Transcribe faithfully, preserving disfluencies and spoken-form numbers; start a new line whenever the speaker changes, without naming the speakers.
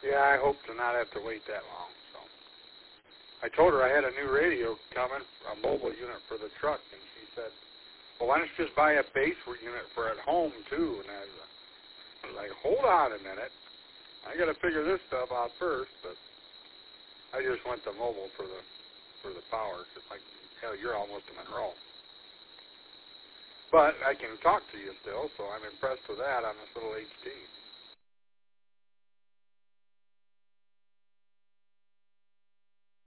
Yeah, I hope to not have to wait that long. So I told her I had a new radio coming, a mobile unit for the truck, and she said, well, why don't you just buy a base unit for at home, too? And I was, I was like, hold on a minute. I got to figure this stuff out first, but I just went to mobile for the for the power. Cause like, hell, you're almost a Monroe. But I can talk to you still, so I'm impressed with that on this little H D.